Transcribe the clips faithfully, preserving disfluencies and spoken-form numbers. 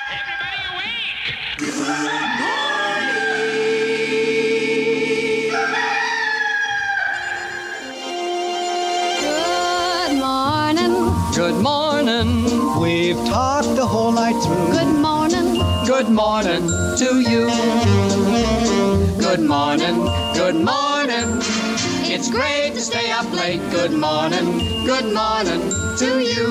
Good morning. We've talked the whole night through. Good morning. Good morning to you. Good morning. Good morning. It's great to stay up late. Good morning. Good morning to you.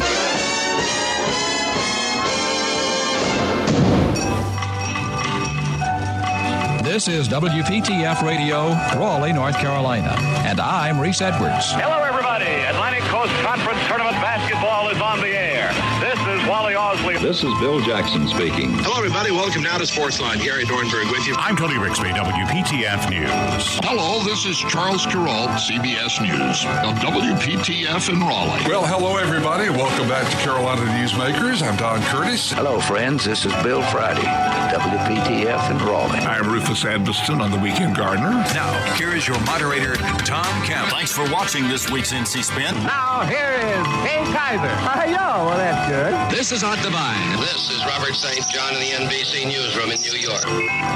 This is W P T F Radio, Raleigh, North Carolina, and I'm Reese Edwards. Hello, everybody. Atlantic Coast Conference Tournament basketball is on the air. This is Wally Osley. This is Bill Jackson speaking. Hello, everybody. Welcome now to Sportsline. Gary Dornberg with you. I'm Tony Rixby, W P T F News. Hello, this is Charles Carroll, C B S News, of W P T F in Raleigh. Well, hello, everybody. Welcome back to Carolina Newsmakers. I'm Don Curtis. Hello, friends. This is Bill Friday, W P T F in Raleigh. I'm Rufus Edmiston on the Weekend Gardener. Now, here is your moderator, Tom Kemp. Thanks for watching this week's N C Spin. Now, here is Kay Kaiser. Hi, yo. Well, that's good. This is Art Divine. This is Robert Saint John in the N B C Newsroom in New York.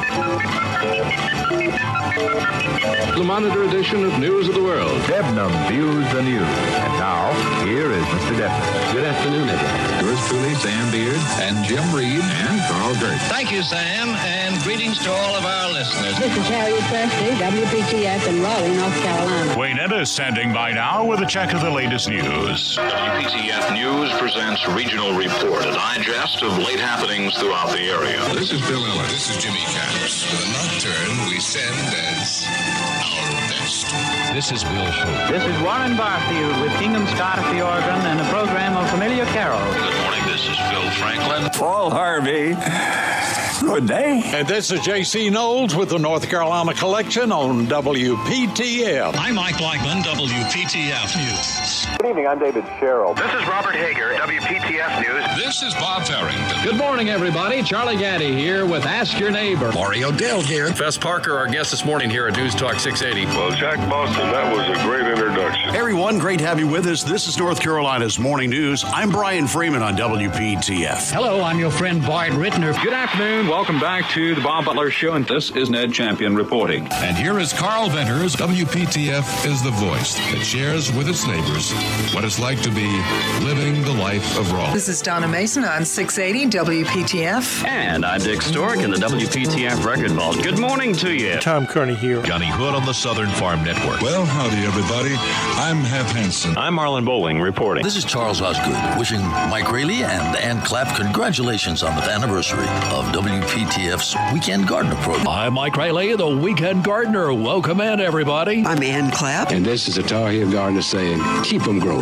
The Monitor edition of News of the World. Debnam views the news. And now, here is Mister Debnam. Good afternoon, everyone. Yours truly, Sam Beard, and Jim Reed, and Carl Gertz. Thank you, Sam, and greetings to all of our listeners. This is Harriet Presley, W P T F in Raleigh, North Carolina. Wayne Ennis standing by now with a check of the latest news. W P T F News presents Regional Report, a digest of late happenings throughout the area. This is Bill Ellis. This is Jimmy Caps. For the nocturne, we send as our best. This is Bill Hope. This is Warren Barfield with Kingdom Scott at the organ and a program of familiar carols. Good morning, this is Phil Franklin. Paul Harvey. Good day. And this is J C Knowles with the North Carolina Collection on W P T F. I'm Mike Blackman, W P T F News. Good evening, I'm David Sherrill. This is Robert Hager, W P T F News. This is Bob Farrington. Good morning, everybody. Charlie Gaddy here with Ask Your Neighbor. Mario Dell here. Fess Parker, our guest this morning here at News Talk six eighty. Well, Jack Boston, that was a great introduction. Hey, everyone, great to have you with us. This is North Carolina's Morning News. I'm Brian Freeman on W P T F. Hello, I'm your friend Bart Rittner. Good afternoon. Welcome back to the Bob Butler Show, and this is Ned Champion reporting. And here is Carl Venters. W P T F is the voice that shares with its neighbors what it's like to be living the life of Raleigh. This is Donna Mason on six eighty W P T F. And I'm Dick Stork in the W P T F Record Vault. Good morning to you. Tom Kearney here. Johnny Hood on the Southern Farm Network. Well, howdy, everybody. I'm Hap Hansen. I'm Marlon Bowling reporting. This is Charles Osgood wishing Mike Rayleigh and Ann Clapp congratulations on the anniversary of W P T F's Weekend Gardener program. I'm Mike Rayleigh, the Weekend Gardener. Welcome in, everybody. I'm Ann Clapp. And this is a Tar Heel Gardener saying, keep them growing.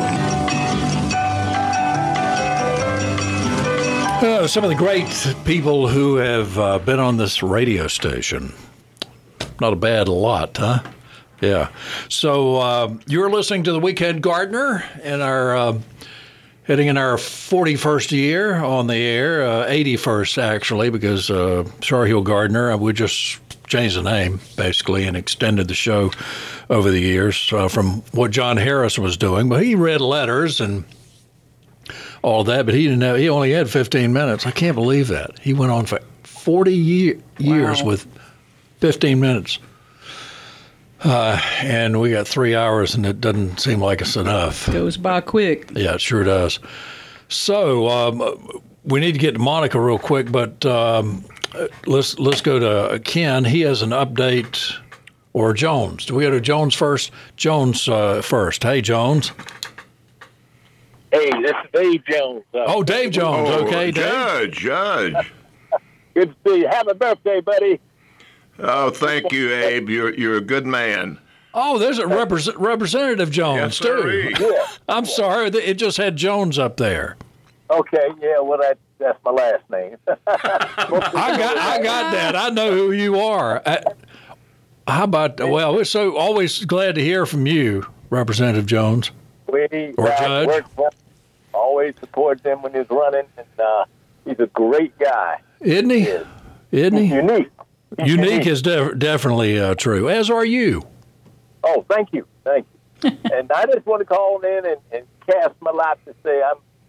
Uh, some of the great people who have uh, been on this radio station. Not a bad lot, huh? Yeah. So uh, you're listening to the Weekend Gardener in our uh, heading in our forty-first year on the air, uh, eighty-first actually, because uh, Tar Heel Gardener, we just changed the name basically and extended the show over the years uh, from what John Harris was doing. But he read letters and all that, but he didn't have, he only had fifteen minutes. I can't believe that. He went on for forty year, years wow. with fifteen minutes. Uh, and we got three hours, and it doesn't seem like it's enough. Goes by quick. Yeah, it sure does. So um, we need to get to Monica real quick, but um, let's let's go to Ken. He has an update, or Jones. Do we go to Jones first? Jones uh, first. Hey, Jones. Hey, this is Dave Jones. Uh, oh, Dave Jones. Oh, okay, Judge, Dave. Judge. Good to see you. Happy birthday, buddy. Oh, thank you, Abe. You're you're a good man. Oh, there's a represent, Representative Jones, yes, too. Yeah, I'm yeah. sorry. It just had Jones up there. Okay, yeah, well, that, that's my last name. I got I got that. I know who you are. I, how about, well, we're so always glad to hear from you, Representative Jones. We or uh, Judge. Worked for him, always support him when he's running, and uh, he's a great guy. Isn't he? he is. Isn't he? He's unique. He's unique, unique is def- definitely uh, true, as are you. Oh, thank you. Thank you. And I just want to call in and, and cast my lot to say I'm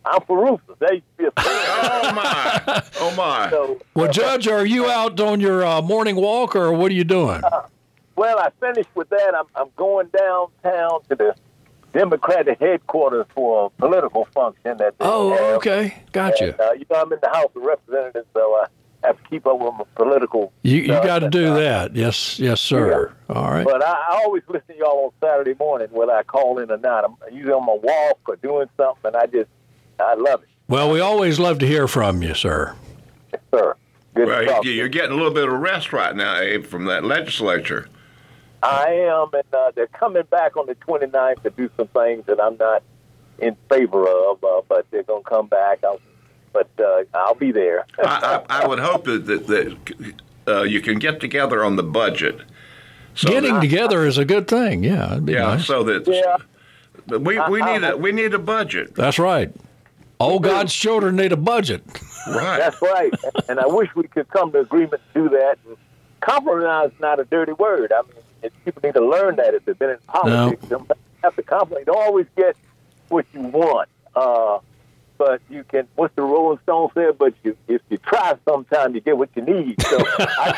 I'm for Rufus. They used to be a Oh, my. Oh, my. So, Well, Judge, are you out on your uh, morning walk, or what are you doing? Uh, well, I finished with that. I'm, I'm going downtown to the Democratic headquarters for a political function. That they Oh, have. okay. Gotcha. And, uh, you know, I'm in the House of Representatives, so I have to keep up with my political You you stuff. got to do And, uh, that. Yes, yes, sir. All right. But I, I always listen to y'all on Saturday morning, whether I call in or not. I'm usually on my walk or doing something, and I just, I love it. Well, we always love to hear from you, sir. Yes, sir. Good Well, to talk. you're getting a little bit of rest right now, Abe, from that legislature. I am, and uh, they're coming back on the twenty-ninth to do some things that I'm not in favor of, uh, but they're going to come back. I'll, but uh, I'll be there. I, I, I would hope that, that, that uh, you can get together on the budget. So Getting that, together is a good thing. Yeah, it'd be Yeah, nice. so that Yeah. but we, we need a we need a budget. That's right. All God's children need a budget. Right. That's right. And I wish we could come to agreement to do that. And compromise is not a dirty word. I mean, and people need to learn that if they've been in politics. No. You have to compromise. You don't always get what you want. Uh, but you can, what's the Rolling Stone said? But you, if you try sometime, you get what you need. So, I,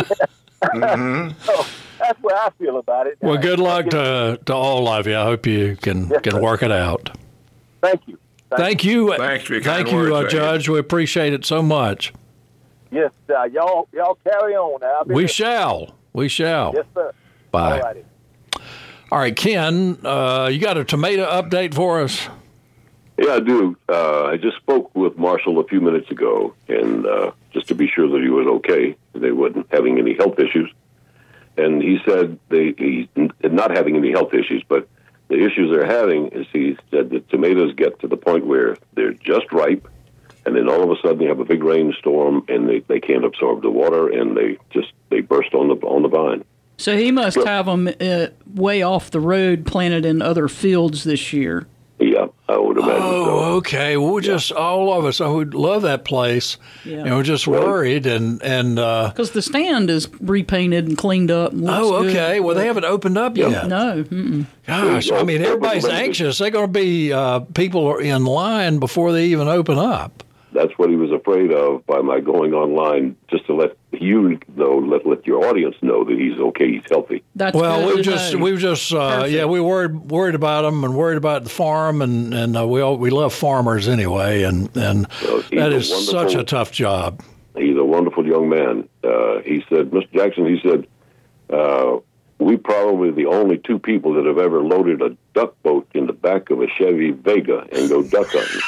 mm-hmm. so that's where I feel about it. Well, good I, luck I to to all of you. I hope you can Yes, can sir. work it out. Thank you. Thank you. Thanks for your Thank kind you, words, uh, Abe. Judge. We appreciate it so much. Yes, uh, y'all, y'all carry on. I'll be We there. shall. We shall. Yes, sir. Bye. All righty. All right, Ken, uh, you got a tomato update for us? Yeah, I do. Uh, I just spoke with Marshall a few minutes ago, and uh, just to be sure that he was okay, they wasn't having any health issues. And he said they he's not having any health issues, but the issues they're having is he said that tomatoes get to the point where they're just ripe, and then all of a sudden they have a big rainstorm, and they, they can't absorb the water, and they just they burst on the on the vine. So he must have them uh, way off the road, planted in other fields this year. Yeah, I would imagine Oh, so. okay. Well, we're just all of us. I would love that place, Yeah. and we're just worried. And and uh, Because the stand is repainted and cleaned up. And looks oh, okay. good. Well, they haven't opened up yet. No. Mm-mm. Gosh, I mean, everybody's anxious. They're going to be uh, people in line before they even open up. That's what he was afraid of by my going online, just to let you know, let let your audience know that he's okay, he's healthy. That's well, good we to just know. we just uh, yeah we worried worried about them and worried about the farm and and uh, we all, we love farmers anyway and and So he's that a is such wonderful- a tough job. He's a wonderful young man. Uh, he said, Mister Jackson, he said, uh, we probably the only two people that have ever loaded a duck boat in the back of a Chevy Vega and go duck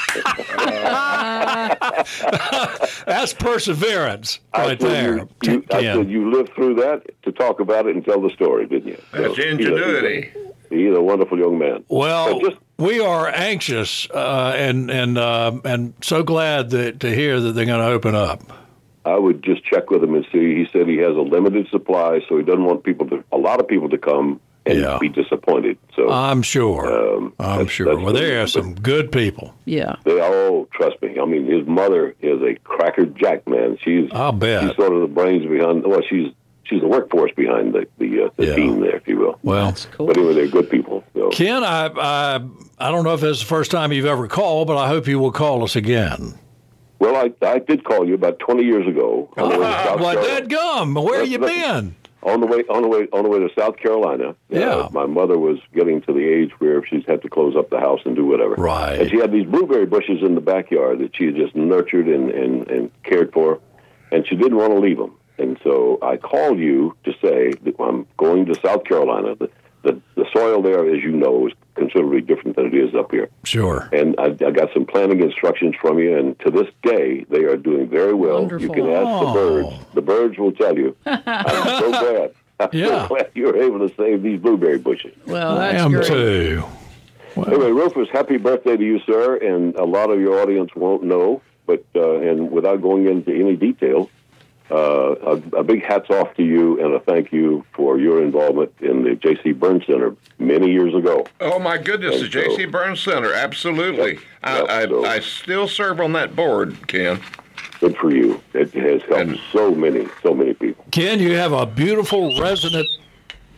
hunting. That's perseverance I right said, there. You, you, I Ken. said, you lived through that to talk about it and tell the story, didn't you? That's So, ingenuity. He's a, he's a wonderful young man. Well, But just we are anxious uh, and and uh, and so glad that, to hear that they're going to open up. I would just check with him and see. He said he has a limited supply, so he doesn't want people to, a lot of people to come and Yeah. be disappointed. So I'm sure. Um, I'm that's- sure. that's Well, what there he- are some good people. Yeah. They oh, trust me. I mean, his mother is a cracker jack, man. She's I'll bet. she's sort of the brains behind. Well, she's she's the workforce behind the the, uh, the Yeah. team there, if you will. Well, Cool. But anyway, they're good people. So. Ken, I, I I don't know if this is the first time you've ever called, but I hope you will call us again. Well, I I did call you about twenty years ago. On the way to Ah, South well, Carolina. dead gum. Where Listen, you listen. been? On the way, on the way, on the way to South Carolina. Yeah. Uh, my mother was getting to the age where she's had to close up the house and do whatever. Right. And she had these blueberry bushes in the backyard that she had just nurtured and, and, and cared for, and she didn't want to leave them. And so I called you to say that I'm going to South Carolina. The, the, the soil there, as you know, is considerably different than it is up here. Sure. And I, I got some planting instructions from you, and to this day, they are doing very well. Wonderful. You can ask Oh. the birds. The birds will tell you. I'm so glad. I'm Yeah. so glad you were able to save these blueberry bushes. Well, I that's am great. too. Anyway, Rufus, happy birthday to you, sir. And a lot of your audience won't know, but uh, and without going into any detail, uh, a, a big hats off to you and a thank you for your involvement in the J C Burns Center many years ago. Oh, my goodness, the And J C so- Burns Center, absolutely. Yep, I, yep, I, so- I still serve on that board, Ken. Good for you. It has helped And- so many, so many people. Ken, you have a beautiful resident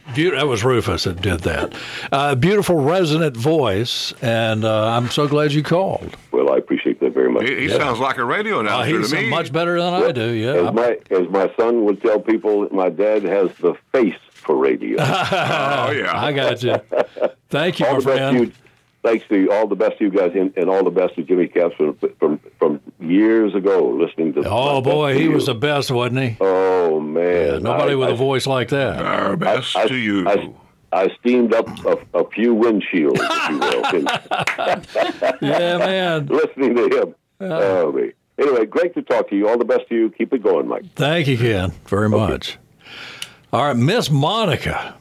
Be- that was Rufus that did that. Uh, beautiful, resonant voice, and uh, I'm so glad you called. Well, I appreciate that very much. He, he Yeah. sounds like a radio Uh, announcer he's to me. much better than I do, yeah. As my, as my son would tell people, my dad has the face for radio. Oh, yeah. I got you. Thank you, all my the best friend. to you, thanks to you, all the best to you guys, and, and all the best to Jimmy Caps from from, from years ago, listening to. Oh, boy, he was the best, wasn't he? Oh, man. Yeah, nobody I, with I, a voice like that. Our best I, to you. I, I steamed up a, a few windshields, if you will. Yeah, man. Listening to him. Oh, man. Anyway, great to talk to you. All the best to you. Keep it going, Mike. Thank you, Ken, very Okay. much. All right, Miss Monica.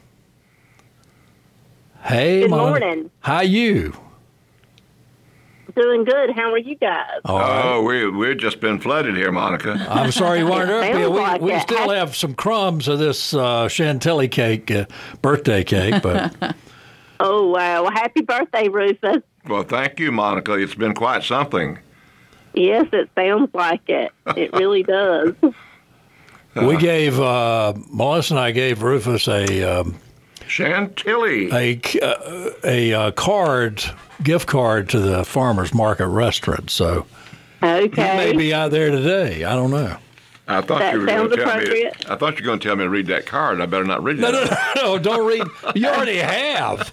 Hey, Good Monica. morning. How you? Doing good. How are you guys? All right. Oh, we, we've just been flooded here, Monica. I'm sorry you weren't up here. Sounds We, like we it. still have some crumbs of this uh, chantilly cake, uh, birthday cake, but Oh, wow. Well, happy birthday, Rufus. Well, thank you, Monica. It's been quite something. Yes, it sounds like it. It really does. we gave, uh, Melissa and I gave Rufus a um, Chantilly. a, uh, a uh, card, gift card to the Farmers Market restaurant, so he Okay. may be out there today. I don't know. I thought That you were going sounds to tell me. appropriate. I thought you were going to tell me to read that card. I better not read No, that. no, no, no, don't read. You already have.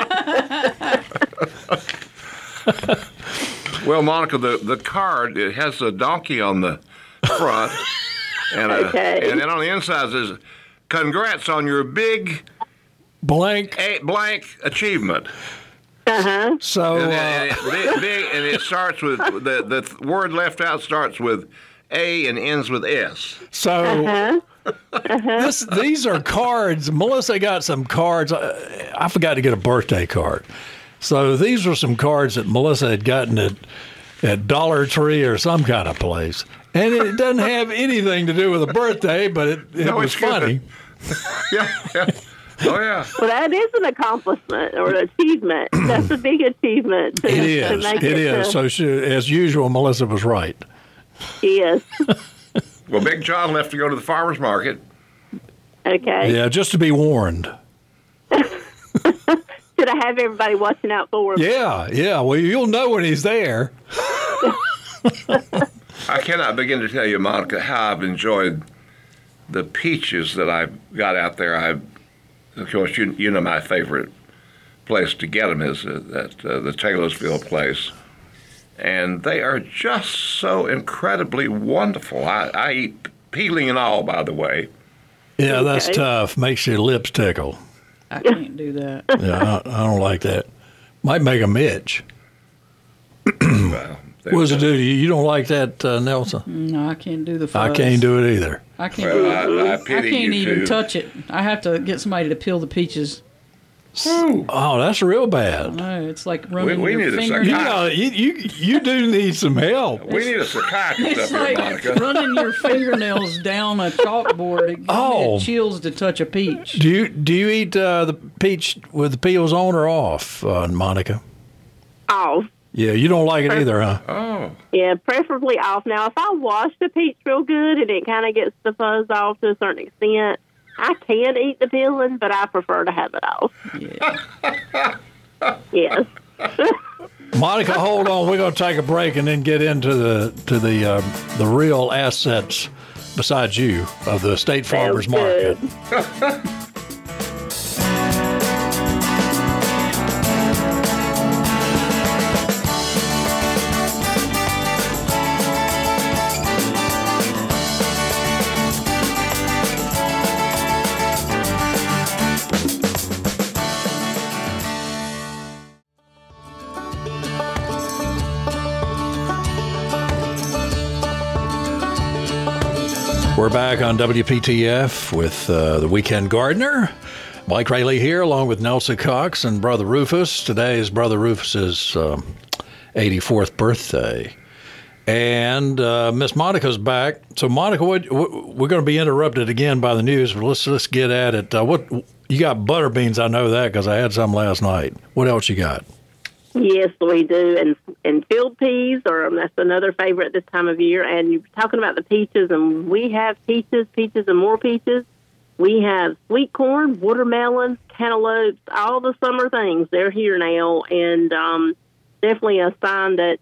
Well, Monica, the, the card, it has a donkey on the front, and a, Okay. and then on the inside says, "Congrats on your big Blank. a, blank achievement." Uh-huh. So, And, uh, and, it, big, big, and it starts with the the th- word left out starts with A and ends with S. so Uh-huh. this, these are cards. Melissa got some cards. Uh, I forgot to get a birthday card. So these were some cards that Melissa had gotten at, at Dollar Tree or some kind of place. And it doesn't have anything to do with a birthday, but it, it No, was it's good. funny. Yeah, yeah. Oh, yeah. Well, that is an accomplishment or an achievement. That's a big achievement. To, It To is. make It it is. to- So she, as usual, Melissa was right. Yes. Well, Big John left to go to the farmer's market. Okay. Yeah, just to be warned. Should I have everybody watching out for him? Yeah, yeah. Well, you'll know when he's there. I cannot begin to tell you, Monica, how I've enjoyed the peaches that I've got out there. I, of course, you you know my favorite place to get them is uh, at uh, the Taylorsville place, and they are just so incredibly wonderful. I, I eat peeling and all, by the way. Yeah, that's Okay. tough. Makes your lips tickle. I can't do that. Yeah, I, I don't like that. Might make them itch. Well, What does it do to you? You don't like that, uh, Nelson? No, I can't do the fuzz. I can't do it either. I can't. Well, do I, I I pity can't you even too. touch it. I have to get somebody to peel the peaches. Oh, that's real bad. No, it's like running we your need a finger. You, know, you, you, you do need some help. We need a psychiatrist It's up here, like Monica. running your fingernails down a chalkboard. It gives Oh. me chills to touch a peach. Do you do you eat uh, the peach with the peels on or off, uh, Monica? Off. Yeah, you don't like it either, huh? Oh. Yeah, preferably off. Now, if I wash the peach real good and it kind of gets the fuzz off to a certain extent, I can eat the peeling, but I prefer to have it off. Yeah. Yes. Monica, hold on. We're going to take a break and then get into the to the uh, the real assets besides you of the State Farmers Market. We're back on W P T F with uh, the Weekend Gardener. Mike Rayleigh here, along with Nelson Cox and Brother Rufus. Today is Brother Rufus's um, eighty-fourth birthday. And uh, Miss Monica's back. So, Monica, what, what, we're going to be interrupted again by the news, but let's, let's get at it. Uh, what you got butter beans, I know that because I had some last night. What else you got? Yes, we do. And and field peas, or um, that's another favorite this time of year. And you're talking about the peaches, and we have peaches, peaches, and more peaches. We have sweet corn, watermelons, cantaloupes, all the summer things. They're here now, and um, definitely a sign that,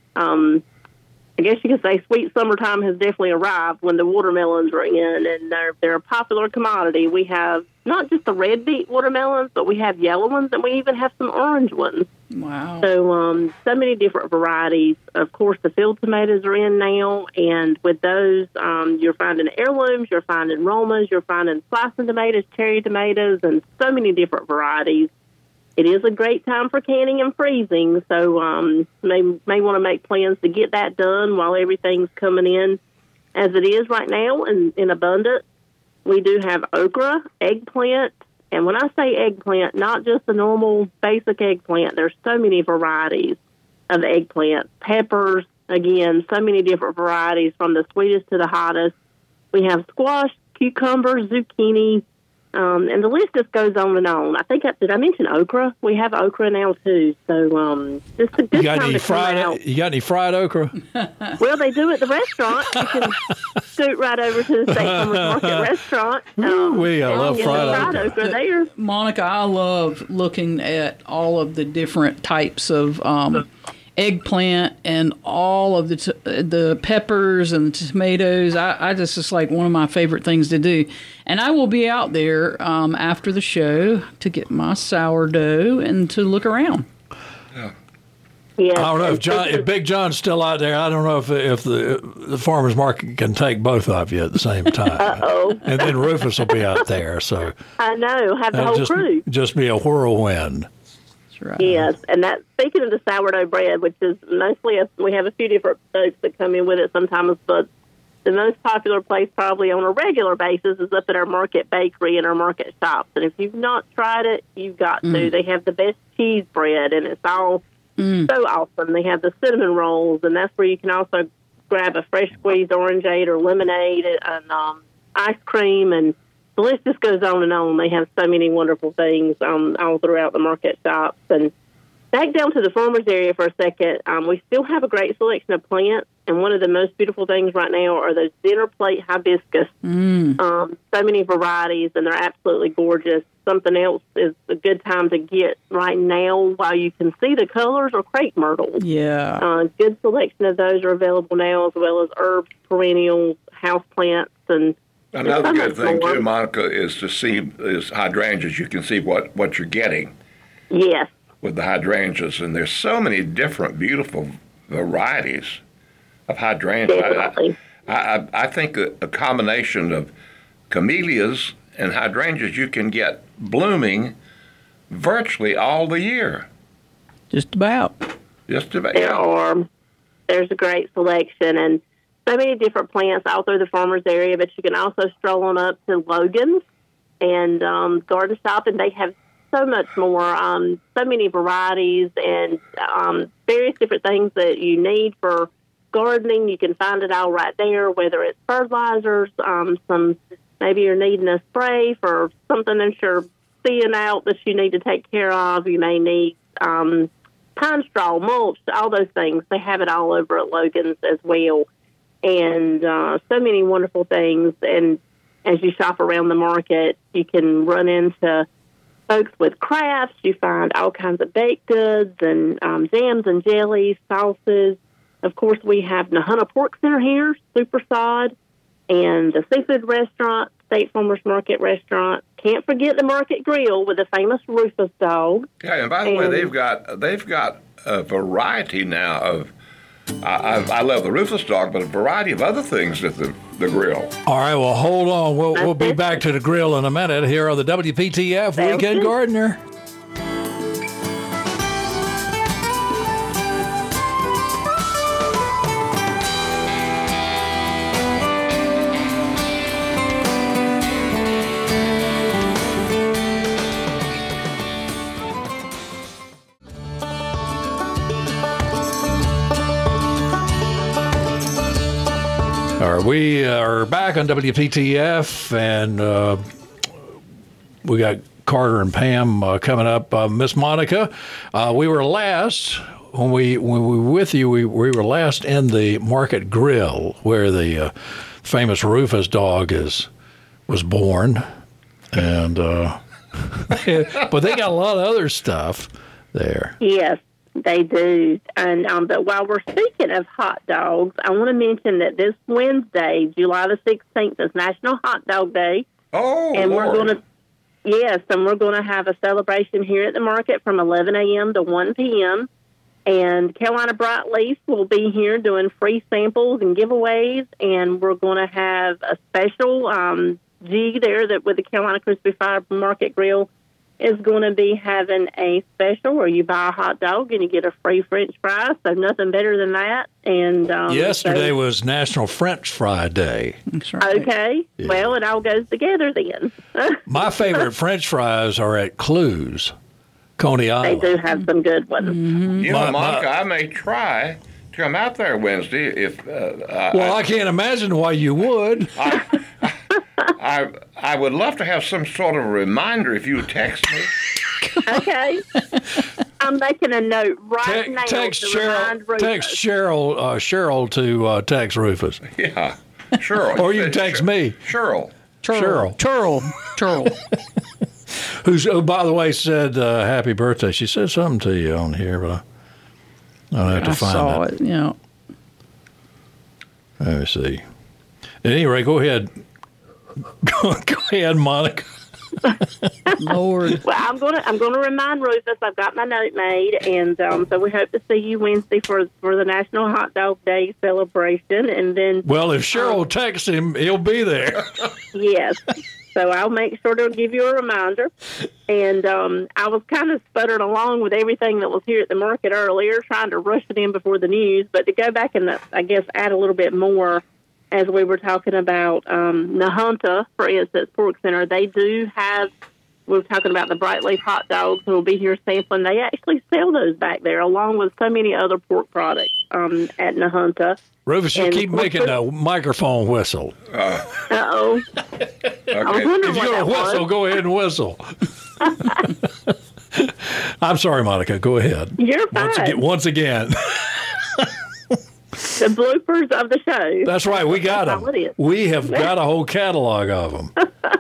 um, I guess you could say sweet summertime has definitely arrived when the watermelons are in, and they're, they're a popular commodity. We have not just the red beet watermelons, but we have yellow ones, and we even have some orange ones. Wow. So, um, so many different varieties. Of course, the field tomatoes are in now, and with those, um, you're finding heirlooms, you're finding Romas, you're finding slicing tomatoes, cherry tomatoes, and so many different varieties. It is a great time for canning and freezing, so um, may may want to make plans to get that done while everything's coming in as it is right now in, in abundance. We do have okra, eggplant, and when I say eggplant, not just the normal basic eggplant. There's so many varieties of eggplant. Peppers, again, so many different varieties from the sweetest to the hottest. We have squash, cucumbers, zucchini, um, and the list just goes on and on. I think, I, did I mention okra? We have okra now, too. So um, just a good you got time any to fried, come out. You got any fried okra? Well, they do at the restaurant. You can scoot right over to the State Farmers Market restaurant. Um, we I love fried, fried okra. okra there. Monica, I love looking at all of the different types of um, eggplant and all of the t- the peppers and the tomatoes. I, I just it's like one of my favorite things to do. And I will be out there um, after the show to get my sourdough and to look around. Yeah. Yeah, I don't know if John, if Big John's still out there. I don't know if if the the farmers market can take both of you at the same time. Uh-oh. And then Rufus will be out there, so I know, have the whole just, crew. Just be a whirlwind. That's right. Yes, and that speaking of the sourdough bread, which is mostly a, we have a few different folks that come in with it sometimes, but the most popular place probably on a regular basis is up at our market bakery and our market shops. And if you've not tried it, you've got mm. to. They have the best cheese bread, and it's all Mm. so awesome. They have the cinnamon rolls, and that's where you can also grab a fresh squeezed orangeade or lemonade and um, ice cream, and the list just goes on and on. They have so many wonderful things um, all throughout the market shops. And back down to the farmers area for a second, um, we still have a great selection of plants, and one of the most beautiful things right now are those dinner plate hibiscus. Mm. Um, so many varieties, and they're absolutely gorgeous. Something else is a good time to get right now while you can see the colors or crepe myrtles. Yeah. Uh, good selection of those are available now, as well as herbs, perennials, house plants, and another good thing more. too, Monica, is to see is hydrangeas. You can see what, what you're getting. Yes. With the hydrangeas, and there's so many different beautiful varieties of hydrangeas. Definitely. I, I, I think a, a combination of camellias and hydrangeas you can get blooming virtually all the year. Just about. Just about. There Yeah. are. There's a great selection, and so many different plants all through the farmers area, but you can also stroll on up to Logan's and um, Garden Shop, and they have so much more, um, so many varieties and um, various different things that you need for gardening. You can find it all right there, whether it's fertilizers, um, some maybe you're needing a spray for something that you're seeing out that you need to take care of. You may need um, pine straw, mulch, all those things. They have it all over at Logan's as well. And uh, so many wonderful things. And as you shop around the market, you can run into folks with crafts. You find all kinds of baked goods and um, jams and jellies, sauces. Of course, we have Nahunta Pork Center here, Super Sod, and the seafood restaurant, State Farmers Market restaurant. Can't forget the Market Grill with the famous Rufus dog. Yeah, and by the and, way, they've got they've got a variety now of. I, I, I love the Rufus dog, but a variety of other things at the, the grill. All right, well, hold on. We'll we'll be back to the grill in a minute here on the W P T F Weekend Gardener. All right, we are back on W P T F, and uh, we got Carter and Pam uh, coming up. Uh, Miss Monica, uh, we were last, when we when we were with you, we, we were last in the Market Grill, where the uh, famous Rufus dog is was born. and uh, but they got a lot of other stuff there. Yes, they do. And um, but while we're speaking of hot dogs, I want to mention that this Wednesday, July the sixteenth, is National Hot Dog Day. Oh, and Lord. we're going to yes, and we're going to have a celebration here at the market from eleven a.m. to one p.m. And Carolina Brightleaf will be here doing free samples and giveaways, and we're going to have a special um, G there that with the Carolina Crispy Fire Market Grill is going to be having a special where you buy a hot dog and you get a free French fry, so nothing better than that. And um, yesterday so, was National French Fry Day. Okay, yeah. Well, it all goes together then. My favorite French fries are at Clues, Coney Island. They do have some good ones. Mm-hmm. You know, My- Monica, my- I may try to come out there Wednesday if. Uh, I, Well, I can't imagine why you would. I, I I would love to have some sort of reminder if you would text me. Okay. I'm making a note right Te- now text to Cheryl. remind Rufus. Text Cheryl. Uh, Cheryl to uh, text Rufus. Yeah, Cheryl. Or you can text me. Cheryl. Cheryl. Cheryl. Cheryl. Who's, oh, by the way, said uh, happy birthday. She said something to you on here, but I, I'll have to I find saw it. it. You know. Let me see. At any rate, go ahead. Go, go ahead, Monica. Lord. Well, I'm gonna I'm gonna remind Rufus. I've got my note made, and um, so we hope to see you Wednesday for for the National Hot Dog Day celebration, and then Well, if Cheryl texts him, he'll be there. yes. So I'll make sure to give you a reminder. And um, I was kind of sputtering along with everything that was here at the market earlier, trying to rush it in before the news. But to go back and, I guess, add a little bit more, as we were talking about um, Nahunta, for instance, Pork Center, they do have, we were talking about the Brightleaf hot dogs who will be here sampling. They actually sell those back there, along with so many other pork products um, at Nahunta. Rufus, you And keep making Rufus- a microphone whistle. Uh, Uh-oh. I was wondering If what you're that going to whistle, was. go ahead and whistle. I'm sorry, Monica. Go ahead. You're Once fine. again. Once again. The bloopers of the show. That's right. We got That's all it them. is. We have got a whole catalog of them.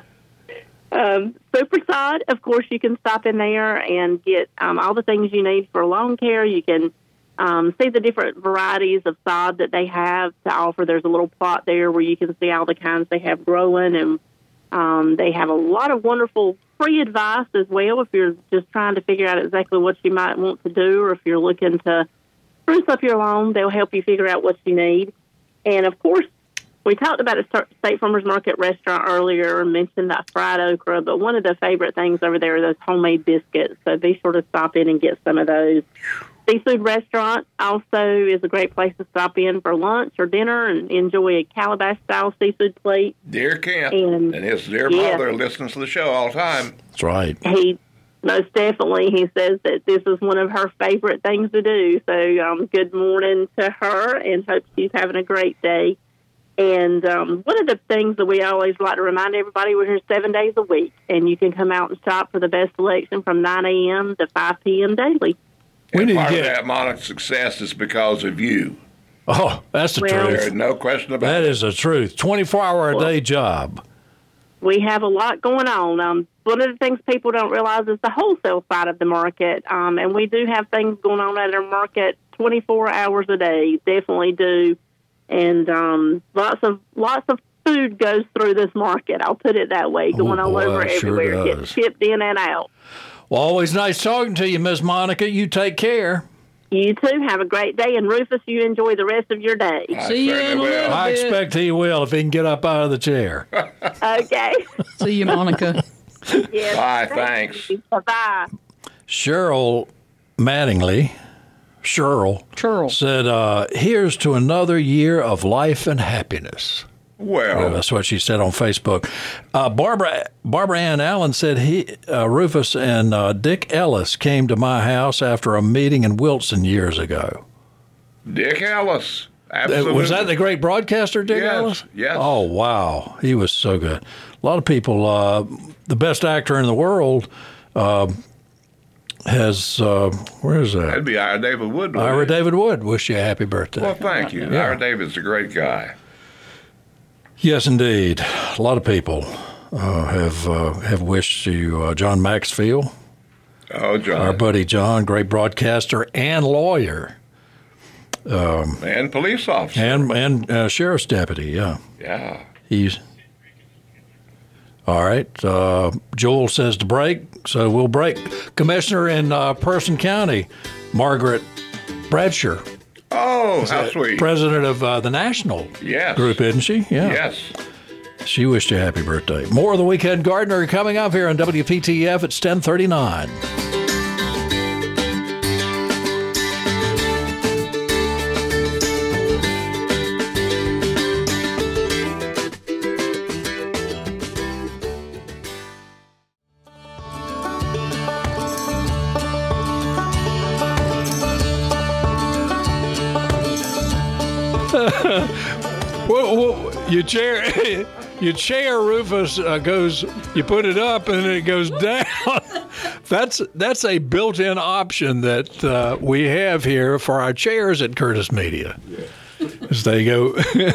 Um, Super Sod, of course, you can stop in there and get um, all the things you need for lawn care. You can um, see the different varieties of sod that they have to offer. There's a little plot there where you can see all the kinds they have growing, and um, they have a lot of wonderful free advice as well if you're just trying to figure out exactly what you might want to do, or if you're looking to spruce up your lawn, they'll help you figure out what you need. And, of course, we talked about a State Farmers Market restaurant earlier and mentioned that fried okra, but one of the favorite things over there are those homemade biscuits, so be sure to stop in and get some of those. Seafood restaurant also is a great place to stop in for lunch or dinner and enjoy a calabash-style seafood plate. Dear Kent And- and his dear yeah. mother listens to the show all the time. That's right. He most definitely, he says that this is one of her favorite things to do, so um, good morning to her, and hope she's having a great day. And um, one of the things that we always like to remind everybody, we're here seven days a week, and you can come out and shop for the best selection from nine a.m. to five p.m. daily. We and need to part get- of that Monica's success is because of you. Oh, that's the Well- truth. There's no question about That it. is the truth. twenty-four hour a day job. We have a lot going on. Um, one of the things people don't realize is the wholesale side of the market, um, and we do have things going on at our market twenty-four hours a day. Definitely do, and um, lots of lots of food goes through this market. I'll put it that way, going all boy, over it sure everywhere, getting does. shipped in and out. Well, always nice talking to you, Miss Monica. You take care. You too. Have a great day, and Rufus, you enjoy the rest of your day. See you in a little I bit. expect he will if he can get up out of the chair. Okay. See you, Monica. Yes, Bye, thank thanks. you. Bye-bye. Cheryl Mattingly, Cheryl, Cheryl. said, uh, here's to another year of life and happiness. Well, Well, that's what she said on Facebook. Uh, Barbara Barbara Ann Allen said he uh, Rufus and uh, Dick Ellis came to my house after a meeting in Wilson years ago. Dick Ellis. Uh, Absolutely. Was that the great broadcaster, Dick Yes, Ellis? yes. Oh, wow. He was so good. A lot of people, uh, the best actor in the world uh, has, uh, where is that? That'd be Ira David Wood. wouldn't Ira it? David Wood. Wish you a happy birthday. Well, thank you. Yeah. Ira David's a great guy. Yes, indeed. A lot of people uh, have uh, have wished you uh, John Maxfield. Oh, John. Our buddy John, great broadcaster and lawyer. Um, and police officer. And, and uh, sheriff's deputy, yeah. Yeah. He's... All right. Uh, Joel says to break, so we'll break. Commissioner in uh, Person County, Margaret Bradshaw. Oh, how sweet. President of uh, the National yes. Group, isn't she? Yeah. Yes. She wished you a happy birthday. More of the Weekend Gardener coming up here on W P T F. It's ten thirty-nine. well, well, you chair, you chair Rufus uh, goes. You put it up and it goes down. that's that's a built-in option that uh, we have here for our chairs at Curtis Media. Yeah. As they go.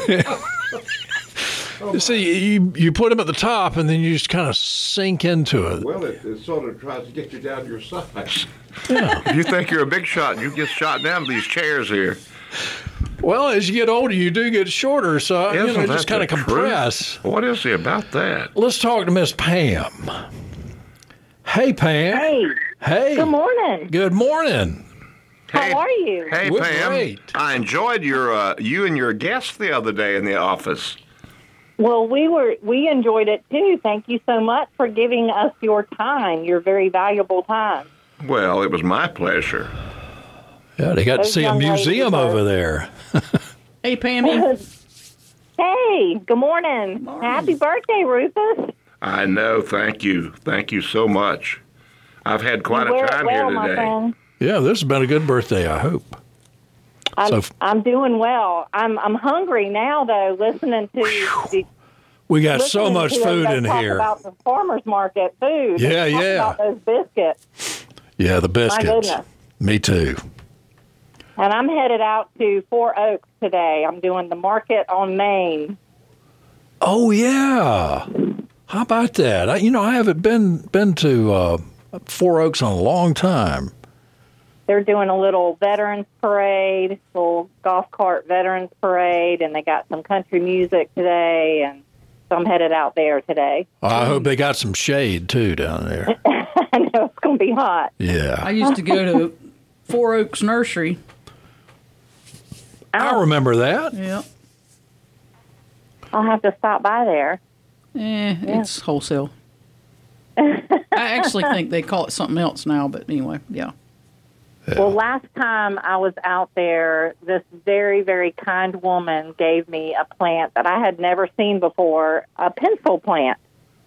Oh, see, you you put them at the top and then you just kind of sink into it. Well, it, it sort of tries to get you down to your size. Yeah. If you think you're a big shot, you get shot down to these chairs here. Well, as you get older, you do get shorter, so Isn't you know, just kind of truth? compress. What is it about that? Let's talk to Miss Pam. Hey, Pam. Hey. Hey. Good morning. Good morning. Hey, How are you? Hey, We're Pam. Great. I enjoyed your uh, you and your guest the other day in the office. Well, we were we enjoyed it too. Thank you so much for giving us your time, your very valuable time. Well, it was my pleasure. Yeah, they got Those to see a young museum ladies are- over there. Hey, Pammy. Hey, good morning. Happy birthday, Rufus. I know. Thank you. Thank you so much. I've had quite You wear a it time well, here my today. friend. Yeah, this has been a good birthday, I hope. I'm, So- I'm doing well. I'm I'm hungry now, though, listening to the We got so listening much to food everybody in talk here. about the farmer's market food. Yeah, Talk yeah. about those biscuits. Yeah, the biscuits. goodness. Me too. And I'm headed out to Four Oaks today. I'm doing the market on Main. Oh yeah. How about that? I, you know, I haven't been been to uh, Four Oaks in a long time. They're doing a little veterans parade, little golf cart veterans parade, and they got some country music today. And so I'm headed out there today. I hope they got some shade too down there. I know it's going to be hot. Yeah. I used to go to Four Oaks Nursery. I remember that. Yeah. I'll have to stop by there. Eh, it's wholesale. I actually think they call it something else now, but anyway, yeah. Yeah. Well, last time I was out there, this very, very kind woman gave me a plant that I had never seen before, a pencil plant.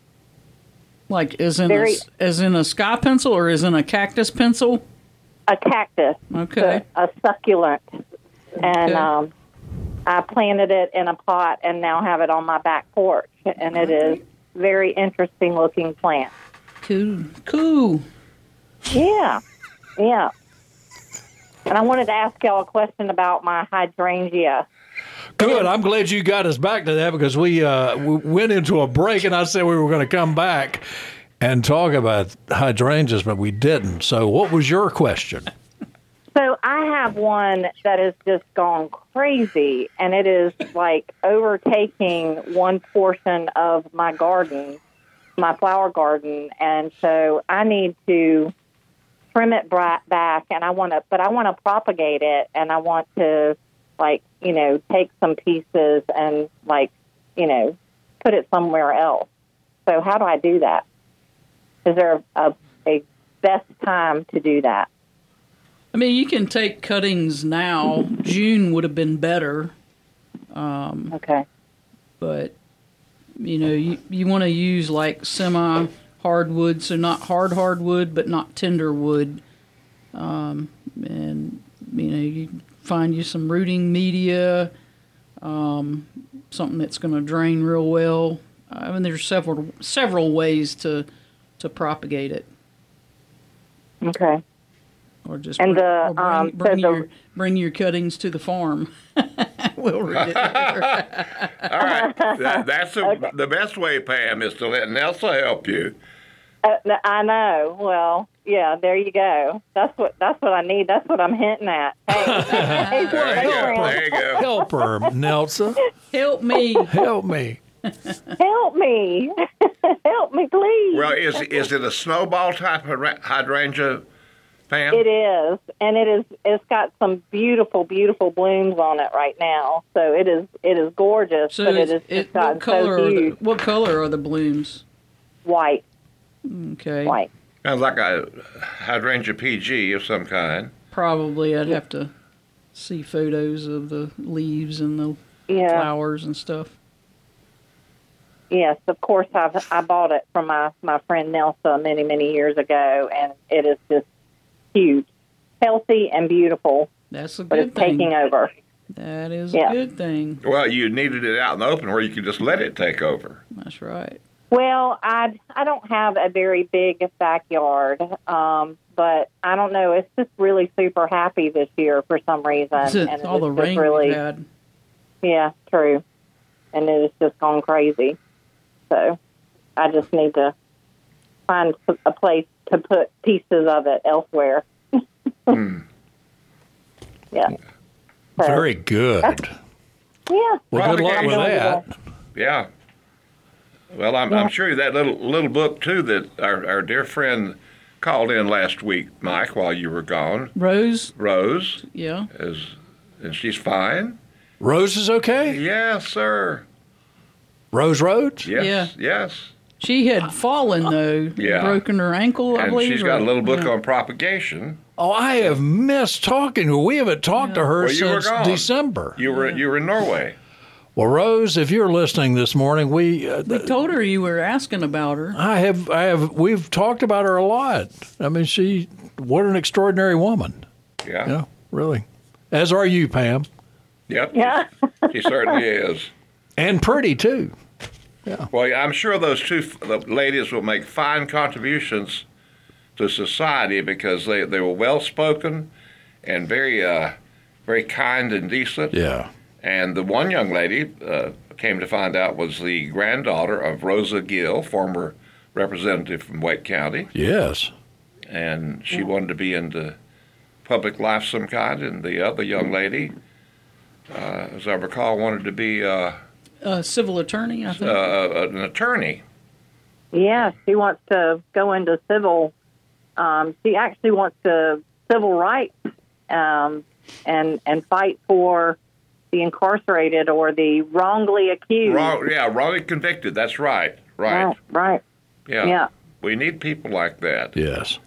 Like as in Very- a, as in a sky pencil or as in a cactus pencil? A cactus. Okay. A, a succulent. And Okay. um, I planted it in a pot and now have it on my back porch. And it is very interesting looking plant. Cool. Cool. Yeah. Yeah. And I wanted to ask y'all a question about my hydrangea. Good. I'm glad you got us back to that because we uh, we went into a break and I said we were going to come back and talk about hydrangeas, but we didn't. So what was your question? So I have one that has just gone crazy, and it is like overtaking one portion of my garden, my flower garden, and so I need to trim it bra- back, and I want to, but I want to propagate it, and I want to, like, you know, take some pieces and, like, you know, put it somewhere else. So how do I do that? Is there a, a best time to do that? I mean, you can take cuttings now. June would have been better. Um, okay. But, you know, you, you want to use like semi-hardwood, so not hard hardwood, but not tender wood. Um, and, you know, you find you some rooting media, um, something that's going to drain real well. I mean, there's several several ways to to propagate it. Okay. Or just And bring, the, or bring, um, bring so your the- bring your cuttings to the farm. will read it. All right. That, that's the, okay. the best way, Pam, is to let Nelsa help you. Uh, I know. Well, yeah, there you go. That's what that's what I need. That's what I'm hinting at. Hey, hey, there, you go. there you go. Help her, Nelsa. Help me. Help me. Help me. Help me, please. Well, is is it a snowball type of hydrangea, Pam? It is, and it is. It's got some beautiful, beautiful blooms on it right now. So it is. It is gorgeous. So but it is. It, gotten what color? so Are huge. the, what color are the blooms? White. Okay. White. Sounds like a hydrangea P G of some kind. Probably. I'd have to see photos of the leaves and the yeah. flowers and stuff. Yes, of course. I've I bought it from my my friend Nelsa many many years ago, and it is just huge, healthy, and beautiful. That's a good but it's thing. Taking over. That is yeah. a good thing. Well, you needed it out in the open where you could just let it take over. That's right. Well, I I don't have a very big backyard, um, but I don't know. It's just really super happy this year for some reason, It's and all the it's just rain really, we've had. Yeah, true, and it has just gone crazy. So I just need to find a place to put pieces of it elsewhere. mm. Yeah. So, very good. Yeah. Well, good luck with that. Yeah. Well, I'm, yeah. I'm sure that little little book, too, that our, our dear friend called in last week, Mike, while you were gone. Rose? Rose. Yeah. Is, and she's fine. Rose is okay? Yes, sir. Rose Rhodes? Yes, yeah. yes. She had fallen, though. Yeah. Broken her ankle, I and believe. And she's got or, a little book yeah. on propagation. Oh, I have missed talking to her. We haven't talked yeah. to her well, you since December. You were, yeah. you were in Norway. Well, Rose, if you're listening this morning, we uh, we told her you were asking about her. I have, I have. We've talked about her a lot. I mean, she, what an extraordinary woman. Yeah. Yeah, really. As are you, Pam. Yep. Yeah. She certainly is. And pretty too. Yeah. Well, I'm sure those two ladies will make fine contributions to society because they, they were well spoken and very uh, very kind and decent. Yeah. And the one young lady, uh, came to find out, was the granddaughter of Rosa Gill, former representative from Wake County. Yes. And she wanted to be into public life some kind. And the other young lady, uh, as I recall, wanted to be uh, a civil attorney, I think. Uh, an attorney. Yeah, she wants to go into civil. Um, she actually wants to civil rights um, and and fight for the incarcerated or the wrongly accused. Wrong, yeah, wrongly convicted. That's right. Right. Right. right. Yeah. Yeah. We need people like that. Yes.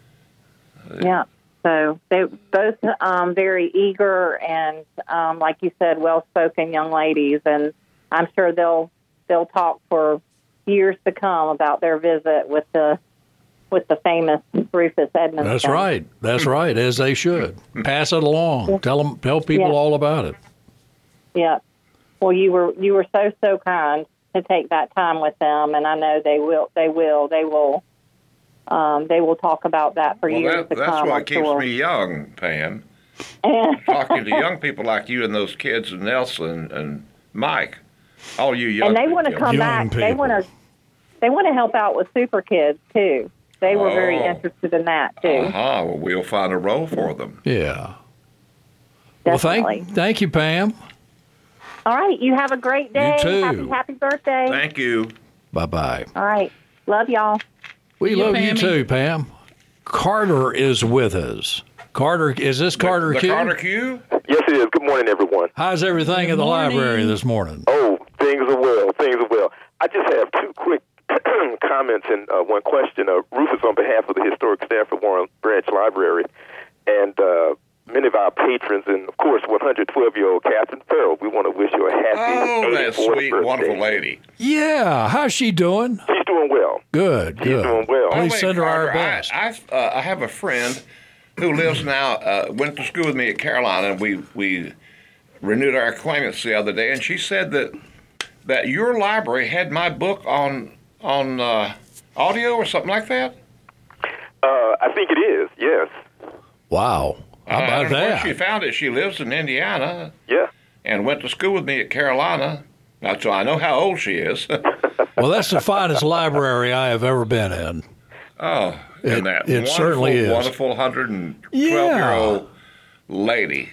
Yeah. So they both um, very eager and, um, like you said, well-spoken young ladies, and I'm sure they'll they'll talk for years to come about their visit with the with the famous Rufus Edmondson. That's right. That's right. As they should. Pass it along. Tell them. Tell people yeah. all about it. Yeah. Well, you were you were so so kind to take that time with them, and I know they will. They will. They will. Um, they will talk about that for well, years that, to that's come. That's what I'm keeps sure. me young, Pam. Talking to young people like you and those kids, and Nelson and Mike, all you young. And they want to people. come young back. People. They want to. They want to help out with Super Kids too. They were oh. very interested in that too. Uh huh. Well, we'll find a role for them. Yeah. Definitely. Well, thank thank you, Pam. All right. You have a great day. You too. Happy happy birthday. Thank you. Bye bye. All right. Love y'all. We You, love Pammy. you too, Pam. Carter is with us. Carter, is this Carter the, the Q? Carter Q? Yes, it is. Good morning, everyone. How's everything Good in the morning. library this morning? Oh, things are well. Things are well. I just have two quick comments and uh, one question. Uh, Rufus, on behalf of the historic staff of Warren Branch Library, and uh, many of our patrons, and of course, one hundred twelve-year-old Catherine Farrell, we want to wish you a happy Oh, that eighty-fourth sweet, birthday. wonderful lady. Yeah. How's she doing? She's doing well. Good, She's good. doing well. Please Wait, send her our Carter, best. I, I, uh, I have a friend who lives now, uh, went to school with me at Carolina, and we, we renewed our acquaintance the other day, and she said that that your library had my book on on uh, audio or something like that. Uh, I think it is, yes. Wow. How Uh, I about don't know where that? she found it. She lives in Indiana. Yeah. and went to school with me at Carolina. Now, so I know how old she is. Well, that's the finest library I have ever been in. Oh, and it, that it wonderful, certainly is. wonderful one hundred twelve-year-old yeah. lady.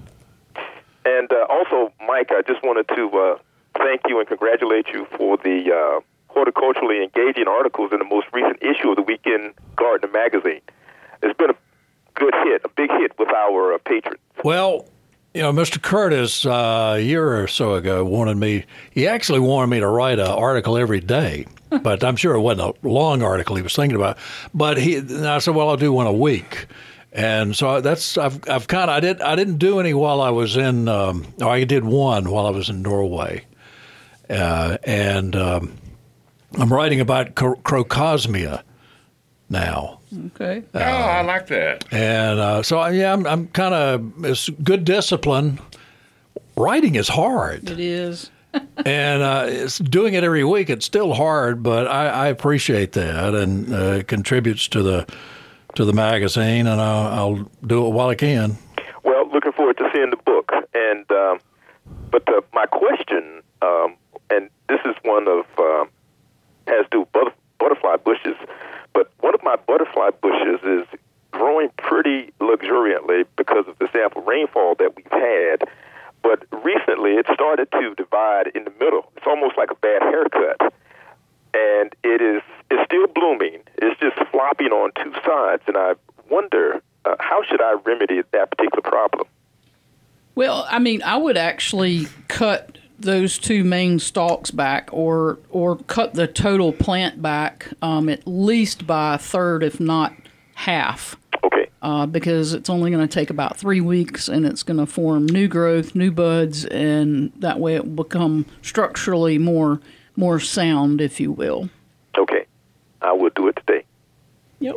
And uh, also, Mike, I just wanted to uh, thank you and congratulate you for the uh, horticulturally engaging articles in the most recent issue of the Weekend Gardener magazine. It's been a good hit, a big hit with our uh, patrons. Well, you know, Mister Curtis, uh, a year or so ago, wanted me, he actually wanted me to write an article every day, but I'm sure it wasn't a long article he was thinking about. But he, and I said, well, I'll do one a week. And so that's, I've, I've kind of, I, did, I didn't do any while I was in, um, or I did one while I was in Norway. Uh, and um, I'm writing about Crocosmia now. Okay. Uh, oh, I like that. And uh, so, yeah, I'm, I'm kind of, it's good discipline. Writing is hard. It is. and uh, it's doing it every week. It's still hard, but I, I appreciate that, and uh, it contributes to the to the magazine, and I'll, I'll do it while I can. Well, looking forward to seeing the book. And um, but uh, my question, um, and this is one of uh, has to do with butter- butterfly bushes. But one of my butterfly bushes is growing pretty luxuriantly because of the sample rainfall that we've had. But recently it started to divide in the middle. It's almost like a bad haircut. And it is it's still blooming. It's just flopping on two sides. And I wonder, uh, how should I remedy that particular problem? Well, I mean, I would actually cut those two main stalks back, or or cut the total plant back um, at least by a third, if not half. Okay. Uh, because it's only going to take about three weeks, and it's going to form new growth, new buds, and that way it will become structurally more more sound, if you will. Okay. I will do it today. Yep.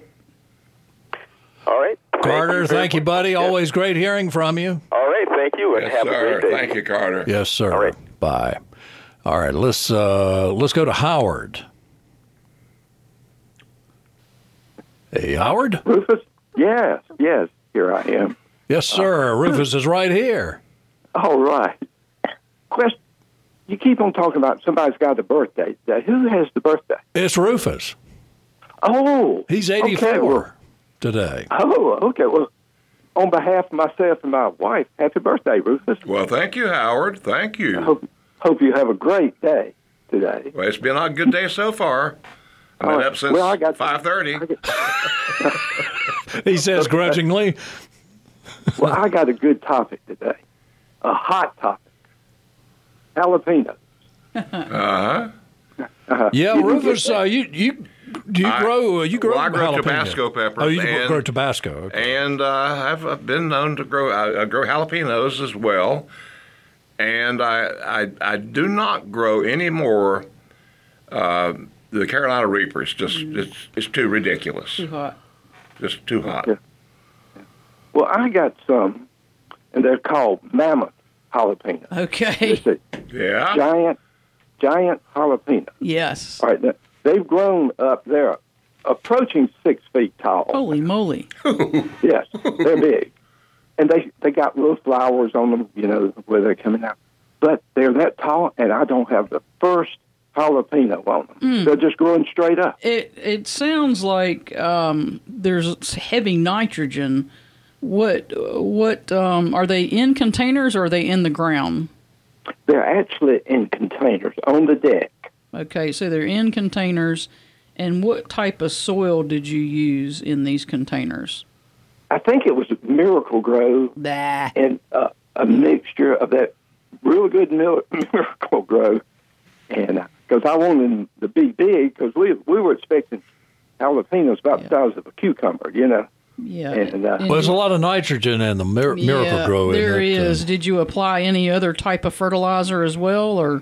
All right. Carter, thank you, thank you buddy. Yeah. Always great hearing from you. All right. Thank you, and yes, have sir. a great day. Thank you, Carter. Yes, sir. All right. Bye. All right, let's uh, let's go to Howard. Hey, Howard? Rufus? Yes, yes, here I am. Yes, sir. Uh, Rufus is right here. All right. Question. You keep on talking about somebody's got a birthday. Who has the birthday? It's Rufus. Oh. He's eighty-four okay, well, today. Oh, okay. Well, on behalf of myself and my wife, happy birthday, Rufus. Well, thank you, Howard. Thank you. I hope, hope you have a great day today. Well, it's been a good day so far. I've been uh, up since well, I got five thirty. He says grudgingly. Well, I got a good topic today. A hot topic. Jalapenos. Uh-huh. Uh, yeah, Rufus, uh, you you do you I, grow uh, you grow well, I grow jalapeno. Tabasco peppers. Oh, you and, grow Tabasco. Okay. And uh, I've, I've been known to grow I, I grow jalapenos as well. And I I, I do not grow any more uh, the Carolina Reapers. Just mm. it's it's too ridiculous. Too hot. Just too hot. Yeah. Well, I got some, and they're called mammoth jalapenos. Okay. Yeah. Giant, giant jalapenos. Yes. All right. They've grown up. They're approaching six feet tall. Holy moly. Yes, they're big. And they, they got little flowers on them, you know, where they're coming out. But they're that tall, and I don't have the first jalapeno on them. Mm. They're just growing straight up. It it sounds like um, there's heavy nitrogen. What what um, are they in containers, or are they in the ground? They're actually in containers on the deck. Okay, so they're in containers. And what type of soil did you use in these containers? I think it was Miracle Grow. Nah. And uh, a mixture of that really good Mil- Miracle Grow. And because uh, I wanted them to be big, because we, we were expecting jalapenos about yeah. the size of a cucumber, you know. Yeah. And, uh, well, there's a lot of nitrogen in the Mir- yeah, Miracle Grow. There in is. Uh, Did you apply any other type of fertilizer as well, or?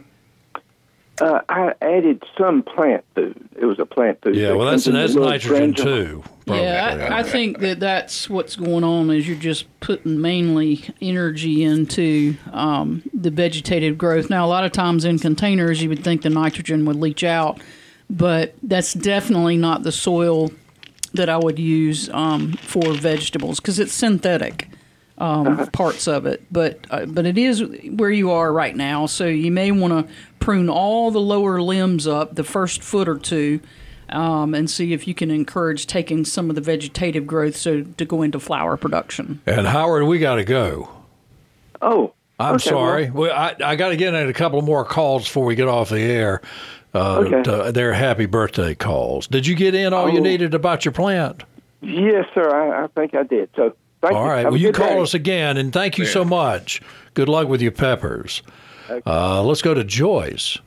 Uh, I added some plant food. It was a plant food. Yeah, well, that's, that's nitrogen too. Probably. Yeah, I, I think that that's what's going on is you're just putting mainly energy into um, the vegetative growth. Now, a lot of times in containers, you would think the nitrogen would leach out, but that's definitely not the soil that I would use um, for vegetables because it's synthetic. um, Uh-huh. parts of it. But uh, but it is where you are right now, so you may want to prune all the lower limbs up, the first foot or two, um, and see if you can encourage taking some of the vegetative growth so to go into flower production. And Howard, we got to go. Oh, I'm okay, sorry. Well, I, I got to get in a couple more calls before we get off the air. Uh, Okay. to- They're happy birthday calls. Did you get in all you Oh. needed about your plant? Yes, sir. I, I think I did. So thank All you. right. Have Well, a you good call day. us again, and thank you so much. Good luck with your peppers. Uh, let's go to Joyce.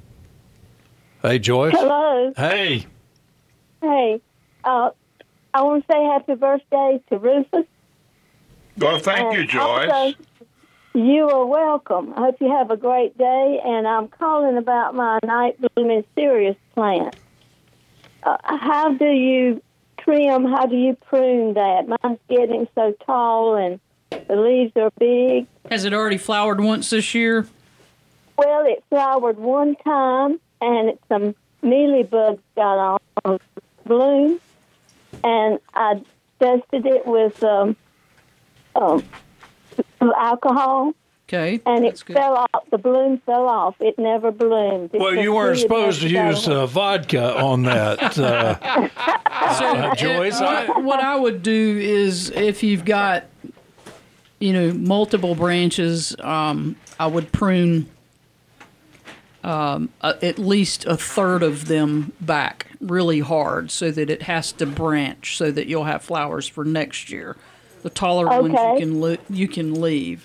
Hey, Joyce. Hello. Hey. Hey. Uh, I want to say happy birthday to Rufus. Well, thank And you, Joyce. also, you are welcome. I hope you have a great day. And I'm calling about my night blooming Sirius plant. Uh, how do you trim? How do you prune that? Mine's getting so tall and the leaves are big. Has it already flowered once this year? Well, it flowered one time, and it's some mealybugs got on bloom, and I dusted it with um, um, alcohol. Okay, and it fell off. The bloom fell off. It never bloomed. It Well, just you weren't mealybugs supposed to got use on it. uh, vodka on that. Uh, So, uh, Joyce, uh, I- what, what I would do is if you've got, you know, multiple branches, um, I would prune um, a, at least a third of them back really hard so that it has to branch so that you'll have flowers for next year. The taller ones Okay. you can lo- you can leave.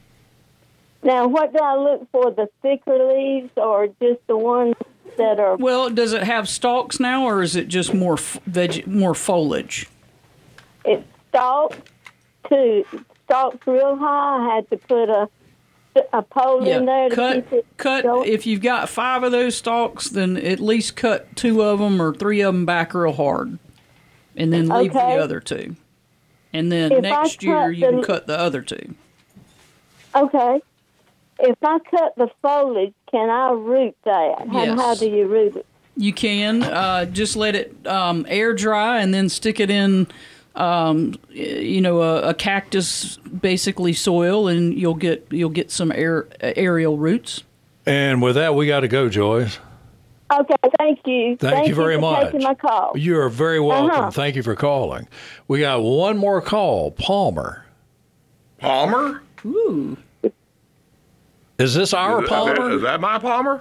Now, what do I look for? The thicker leaves or just the ones that are? Well, does it have stalks now, or is it just more f- veg- more foliage? It stalks too. Stalks real high. I had to put a a pole in there to cut, keep it. cut. If you've got five of those stalks, then at least cut two of them or three of them back real hard, and then leave Okay. the other two. And then If I next year cut you can the- cut the other two. Okay. If I cut the foliage, can I root that? And Yes. how do you root it? You can uh, just let it um, air dry and then stick it in, um, y- you know, a, a cactus basically soil, and you'll get you'll get some air aerial roots. and with that, we got to go, Joyce. Okay, thank you. Thank you very for much. taking my call. You are very welcome. Uh-huh. Thank you for calling. We got one more call. Palmer. Palmer? Ooh. Is this our Is that- Palmer? Is that my Palmer?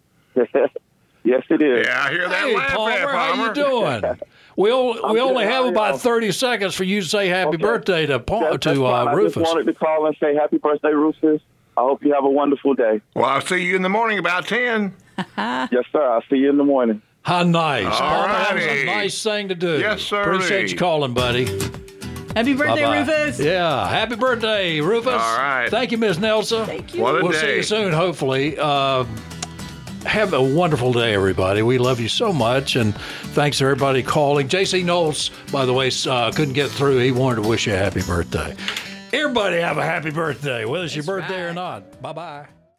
Yes, it is. Yeah, I hear that Hey, laugh Palmer, there, how Palmer. you doing? We, o- I'm we only good. have How are about y'all? thirty seconds for you to say happy birthday to Paul, That's- that's to fine. uh, I Rufus. just wanted to call and say happy birthday, Rufus. I hope you have a wonderful day. Well, I'll see you in the morning about ten. Yes, sir. I'll see you in the morning. How nice. All Palmer, that was a righty. nice thing to do. Yes, sir. Appreciate you calling, buddy. Happy birthday, Bye-bye. Rufus! Yeah, happy birthday, Rufus. All right. Thank you, Miss Nelson. Thank you. What a we'll see day. you soon, hopefully. Uh, have a wonderful day, everybody. We love you so much, and thanks to everybody calling. J C Knowles, by the way, uh, couldn't get through. He wanted to wish you a happy birthday. Everybody have a happy birthday, whether it's your birthday or not. Bye-bye.